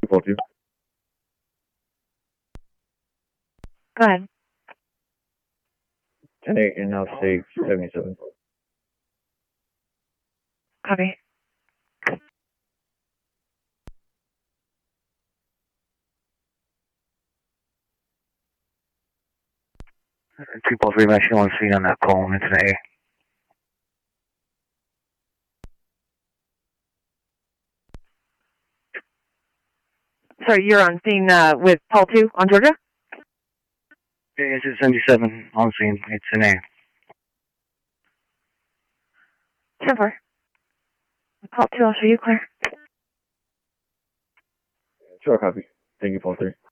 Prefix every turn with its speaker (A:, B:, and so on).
A: Paul 2.
B: Go ahead.
A: 10-8 and now 677.
B: Copy.
C: 2 Paul 3 machine on scene on that call, it's an A.
B: Sorry, you're on scene with Paul 2 on Georgia?
C: Yeah, it's 77 on scene, it's an A.
B: 10-4. Paul 2, I'll show you clear.
A: Sure, copy. Thank you, Paul 3.